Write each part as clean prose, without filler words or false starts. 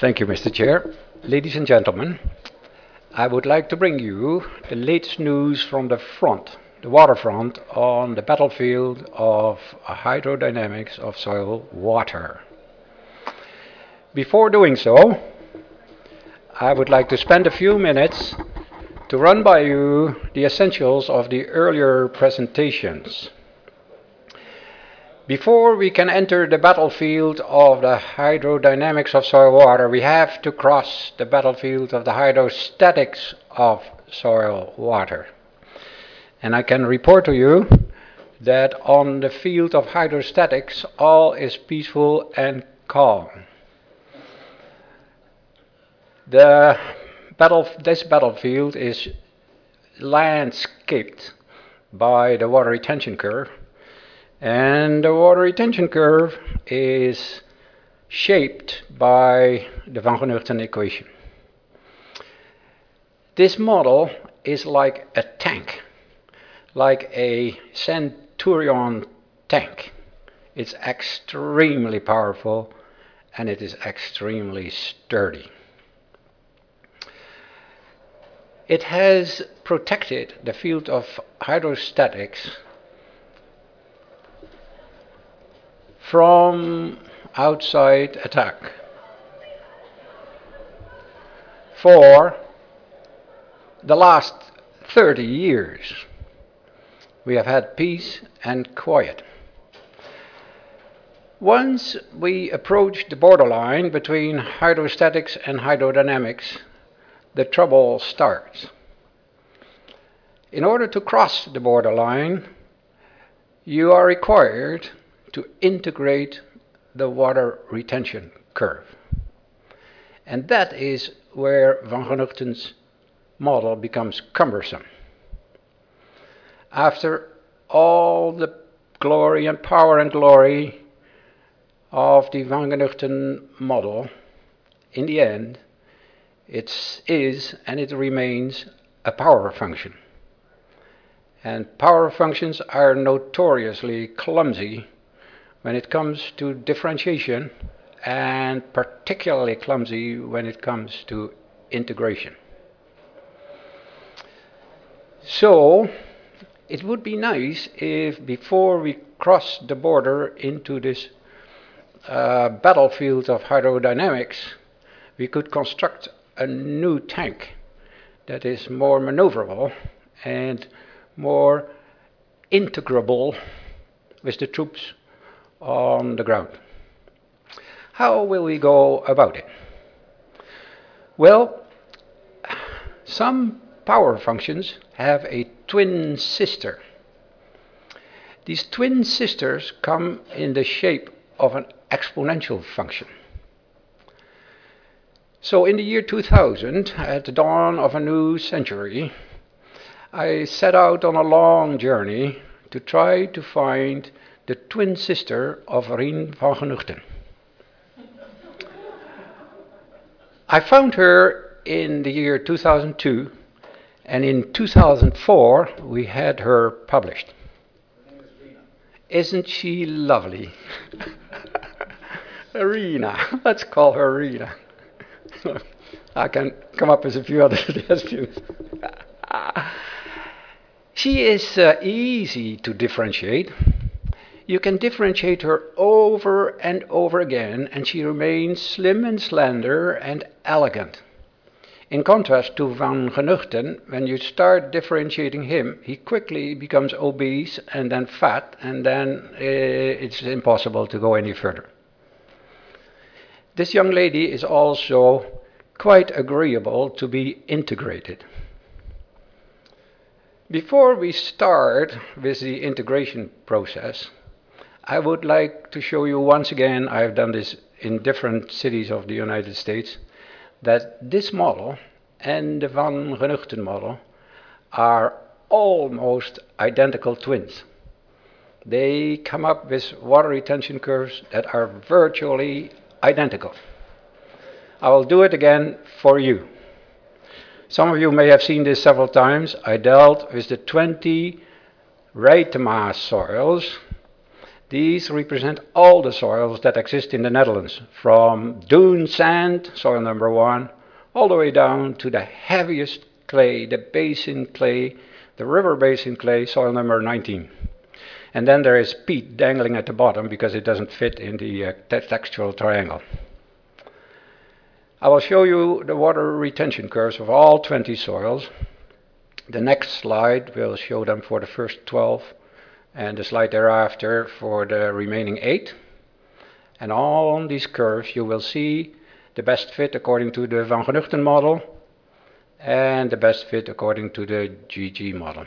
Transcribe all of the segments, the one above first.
Thank you, Mr. Chair. Ladies and gentlemen, I would like to bring you the latest news from the waterfront on the battlefield of hydrodynamics of soil water. Before doing so, I would like to spend a few minutes to run by you the essentials of the earlier presentations. Before we can enter the battlefield of the hydrodynamics of soil water, we have to cross the battlefield of the hydrostatics of soil water. And I can report to you that on the field of hydrostatics, all is peaceful and calm. This battlefield is landscaped by the water retention curve, and the water retention curve is shaped by the Van Genuchten equation. This model is like a tank, like a Centurion tank. It's extremely powerful and it is extremely sturdy. It has protected the field of hydrostatics from outside attack for the last 30 years. We have had peace and quiet. Once we approach the borderline between hydrostatics and hydrodynamics, the trouble starts. In order to cross the borderline, you are required to integrate the water retention curve. And that is where Van Genuchten's model becomes cumbersome. After all the glory and power and glory of the Van Genuchten model, in the end, it is and it remains a power function. And power functions are notoriously clumsy when it comes to differentiation, and particularly clumsy when it comes to integration. So, it would be nice if before we cross the border into this battlefield of hydrodynamics, we could construct a new tank that is more maneuverable and more integrable with the troops on the ground. How will we go about it? Well, some power functions have a twin sister. These twin sisters come in the shape of an exponential function. So in the year 2000, at the dawn of a new century, I set out on a long journey to try to find the twin sister of Rien van Genuchten. I found her in the year 2002, and in 2004 we had her published. Isn't she lovely? Arena, let's call her Arena. I can come up with a few other suggestions. She is easy to differentiate. You can differentiate her over and over again, and she remains slim and slender and elegant. In contrast to Van Genuchten, when you start differentiating him, he quickly becomes obese and then fat, and then it's impossible to go any further. This young lady is also quite agreeable to be integrated. Before we start with the integration process, I would like to show you once again, I've done this in different cities of the United States, that this model and the Van Genuchten model are almost identical twins. They come up with water retention curves that are virtually identical. I will do it again for you. Some of you may have seen this several times. I dealt with the 20 Reitema soils These represent all the soils that exist in the Netherlands, from dune sand, soil number 1, all the way down to the heaviest clay, the basin clay, the river basin clay, soil number 19. And then there is peat dangling at the bottom because it doesn't fit in the textural triangle. I will show you the water retention curves of all 20 soils. The next slide will show them for the first 12, and the slide thereafter for the remaining 8. And on these curves you will see the best fit according to the Van Genuchten model and the best fit according to the GG model.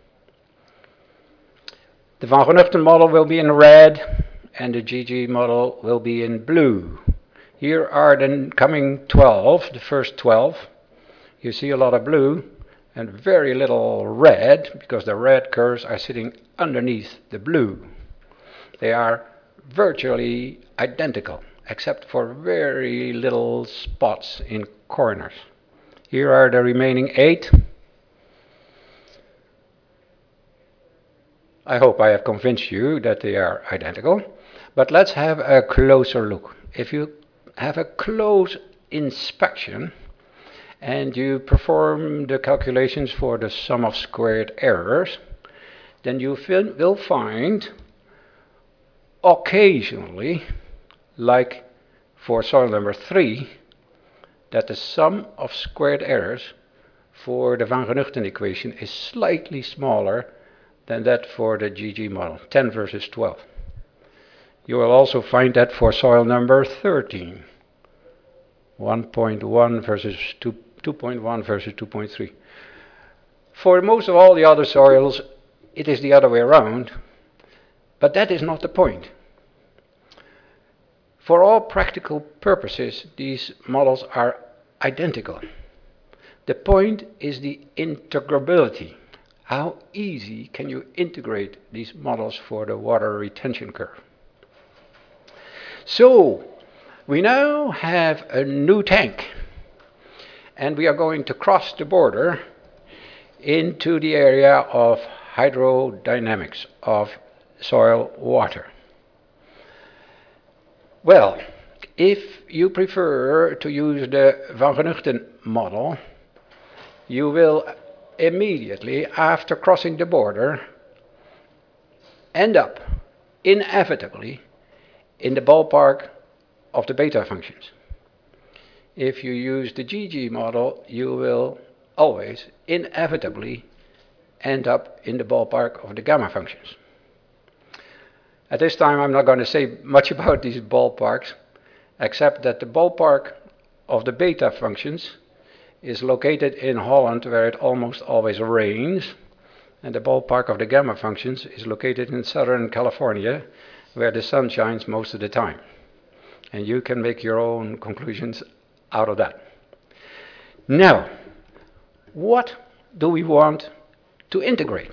The Van Genuchten model will be in red and the GG model will be in blue. Here are the coming 12, the first 12. You see a lot of blue and very little red, because the red curves are sitting underneath the blue. They are virtually identical, except for very little spots in corners. Here are the remaining 8. I hope I have convinced you that they are identical, but let's have a closer look. If you have a close inspection and you perform the calculations for the sum of squared errors, then you will find occasionally, like for soil number 3, that the sum of squared errors for the Van Genuchten equation is slightly smaller than that for the GG model, 10 versus 12. You will also find that for soil number 13, 1.1 versus 2.1 versus 2.3. For most of all the other soils, it is the other way around, but that is not the point. For all practical purposes, these models are identical. The point is the integrability. How easy can you integrate these models for the water retention curve? So, we now have a new tank, and we are going to cross the border into the area of hydrodynamics, of soil water. Well, if you prefer to use the Van Genuchten model, you will immediately, after crossing the border, end up inevitably in the ballpark of the beta functions. If you use the GG model, you will always inevitably end up in the ballpark of the gamma functions. At this time, I'm not going to say much about these ballparks, except that the ballpark of the beta functions is located in Holland, where it almost always rains, and the ballpark of the gamma functions is located in Southern California, where the sun shines most of the time. And you can make your own conclusions out of that. Now, what do we want to integrate?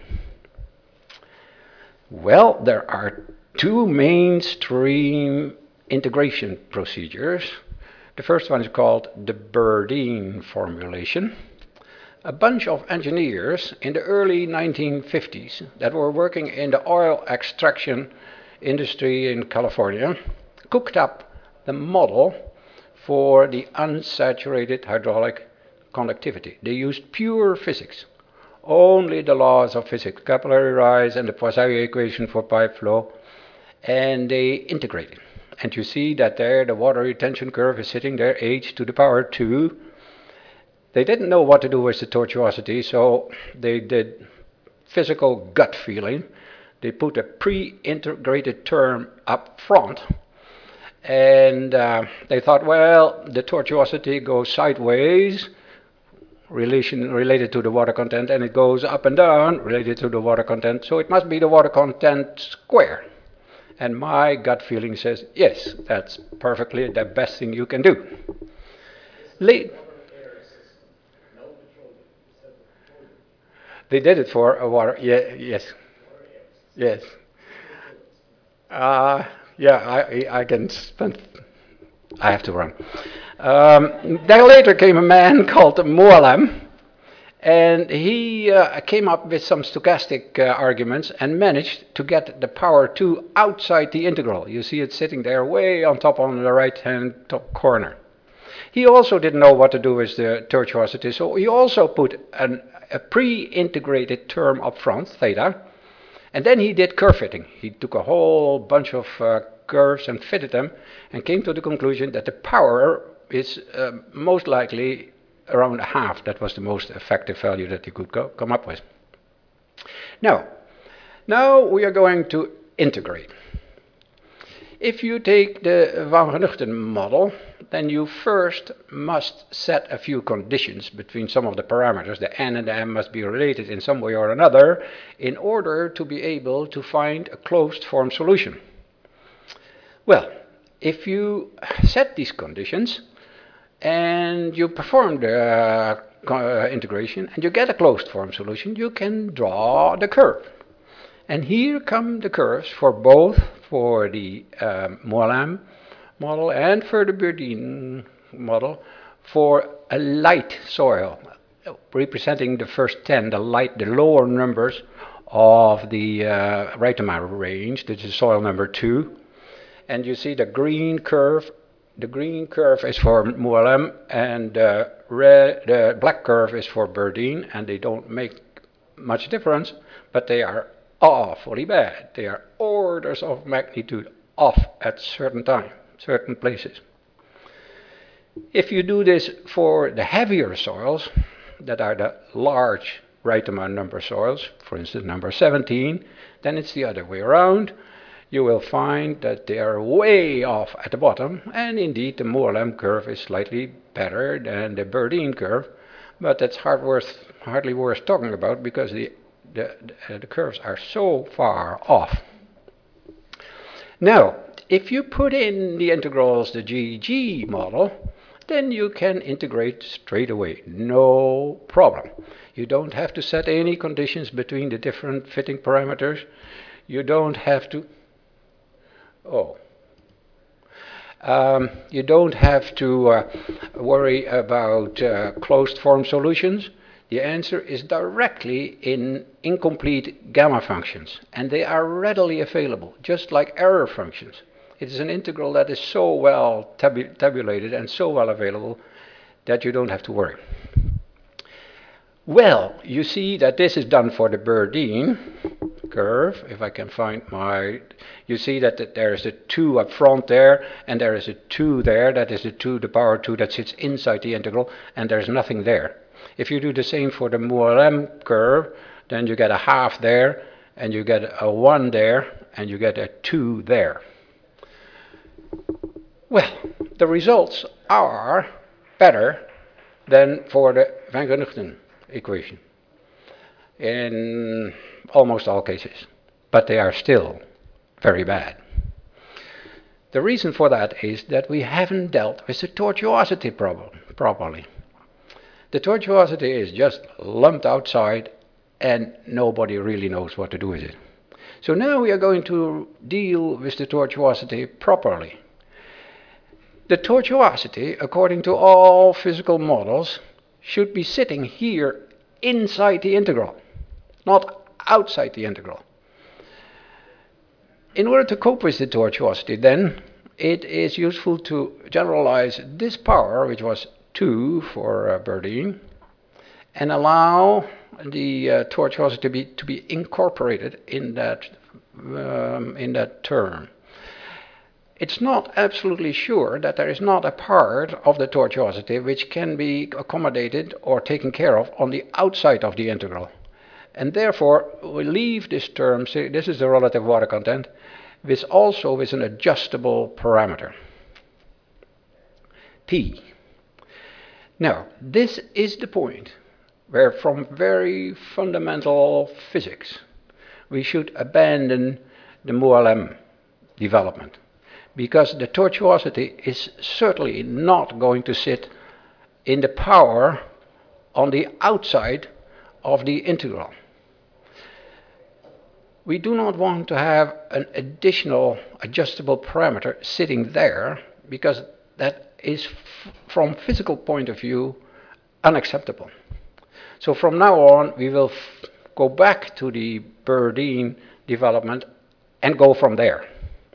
Well, there are two mainstream integration procedures. The first one is called the Burdeen formulation. A bunch of engineers in the early 1950s that were working in the oil extraction industry in California cooked up the model for the unsaturated hydraulic conductivity. They used pure physics, only the laws of physics, capillary rise and the Poiseuille equation for pipe flow, and they integrated. And you see that there the water retention curve is sitting there, h to the power 2. They didn't know what to do with the tortuosity, so they did physical gut feeling. They put a pre-integrated term up front, and they thought, well, the tortuosity goes sideways, related to the water content, and it goes up and down, related to the water content, so it must be the water content square. And my gut feeling says, yes, that's perfectly the best thing you can do. They did it for a water, yes. I can spend, I have to run. Then later came a man called Moalem, And he came up with some stochastic arguments and managed to get the power 2 outside the integral. You see it sitting there way on top on the right-hand top corner. He also didn't know what to do with the tortuosity, so he also put a pre-integrated term up front, theta, and then he did curve fitting. He took a whole bunch of curves and fitted them and came to the conclusion that the power is most likely around a half. That was the most effective value that he could come up with. Now we are going to integrate. If you take the Van Genuchten model, then you first must set a few conditions between some of the parameters. The n and the m must be related in some way or another in order to be able to find a closed form solution. Well, if you set these conditions and you perform the integration and you get a closed form solution, you can draw the curve. And here come the curves for both for the Moillam model and for the Berdeen model for a light soil, representing the first 10, the lower numbers of the Ruytema range. This is soil number 2. And you see the green curve. The green curve is for Moillam, and the black curve is for Berdeen, and they don't make much difference, but they are awfully bad. They are orders of magnitude off at certain places. If you do this for the heavier soils, that are the large Ruytema number soils, for instance number 17, then it's the other way around. You will find that they are way off at the bottom, and indeed the Moillam curve is slightly better than the Berdeen curve, but that's hardly worth talking about because the curves are so far off. Now, if you put in the integrals, the GG model, then you can integrate straight away, no problem. You don't have to set any conditions between the different fitting parameters. You don't have to you don't have to worry about closed form solutions. The answer is directly in incomplete gamma functions, and they are readily available, just like error functions. It is an integral that is so well tabulated and so well available that you don't have to worry. Well, you see that this is done for the Berdeen curve. If I can find you see that there is a 2 up front there, and there is a 2 there. That is the power 2 that sits inside the integral, and there's nothing there. If you do the same for the Moillam curve, then you get a half there, and you get a 1 there, and you get a 2 there. Well, the results are better than for the Van Genuchten equation in almost all cases, but they are still very bad. The reason for that is that we haven't dealt with the tortuosity problem properly. The tortuosity is just lumped outside and nobody really knows what to do with it. So now we are going to deal with the tortuosity properly. The tortuosity, according to all physical models, should be sitting here inside the integral, not outside the integral. In order to cope with the tortuosity, then, it is useful to generalize this power, which was 2 for Berdeen, and allow the tortuosity to be incorporated in that term. It's not absolutely sure that there is not a part of the tortuosity which can be accommodated or taken care of on the outside of the integral. And therefore, we leave this term, say this is the relative water content, with also with an adjustable parameter, P. Now, this is the point where from very fundamental physics, we should abandon the Moillam development, because the tortuosity is certainly not going to sit in the power on the outside of the integral. We do not want to have an additional adjustable parameter sitting there, because that is, from physical point of view, unacceptable. So from now on, we will go back to the Berdeen development and go from there.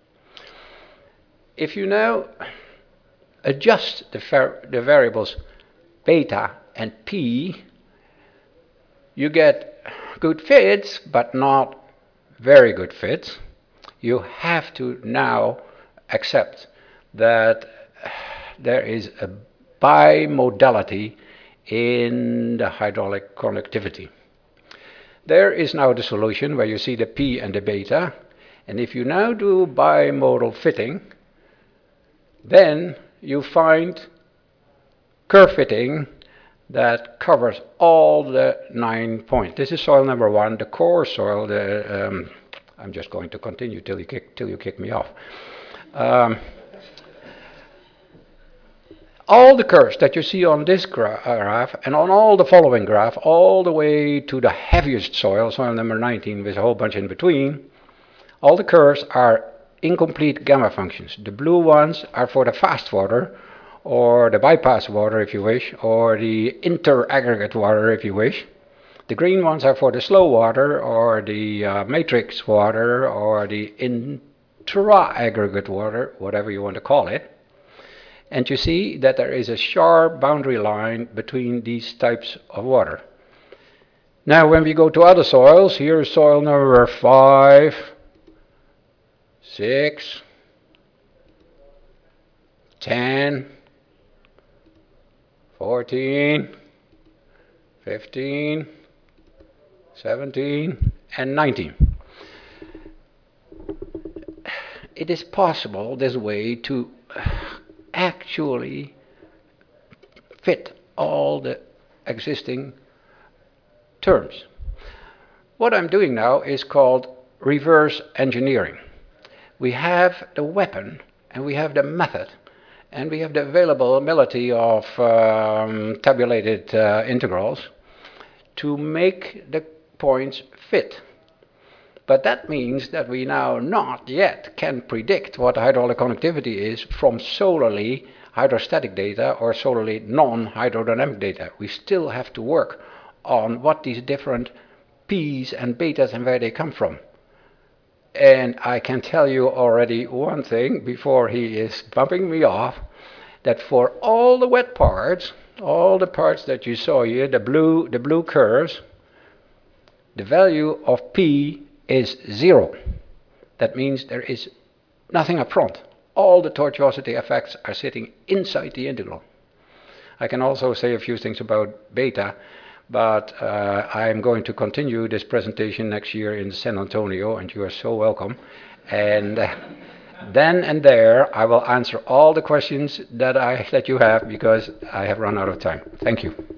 If you now adjust the variables beta and p, you get good fits, but not very good fits. You have to now accept that there is a bimodality in the hydraulic conductivity. There is now the solution where you see the p and the beta, and if you now do bimodal fitting, then you find curve fitting that covers all the 9 points. This is soil number 1, the core soil. I'm just going to continue till you kick me off. All the curves that you see on this graph and on all the following graph, all the way to the heaviest soil, soil number 19, with a whole bunch in between, all the curves are incomplete gamma functions. The blue ones are for the fast water, or the bypass water if you wish, or the interaggregate water if you wish. The green ones are for the slow water, or the matrix water, or the intra-aggregate water, whatever you want to call it. And you see that there is a sharp boundary line between these types of water. Now when we go to other soils, here is soil number 5, 6, 10, 14, 15, 17, and 19. It is possible this way to actually fit all the existing terms. What I'm doing now is called reverse engineering. We have the weapon and we have the method and we have the availability of tabulated integrals to make the points fit. But that means that we now not yet can predict what hydraulic conductivity is from solely hydrostatic data or solely non-hydrodynamic data. We still have to work on what these different P's and betas and where they come from. And I can tell you already one thing before he is bumping me off, that for all the wet parts, all the parts that you saw here, the blue curves, the value of P is 0. That means there is nothing up front. All the tortuosity effects are sitting inside the integral. I can also say a few things about beta, but I'm going to continue this presentation next year in San Antonio, and you are so welcome. And then and there, I will answer all the questions that you have, because I have run out of time. Thank you.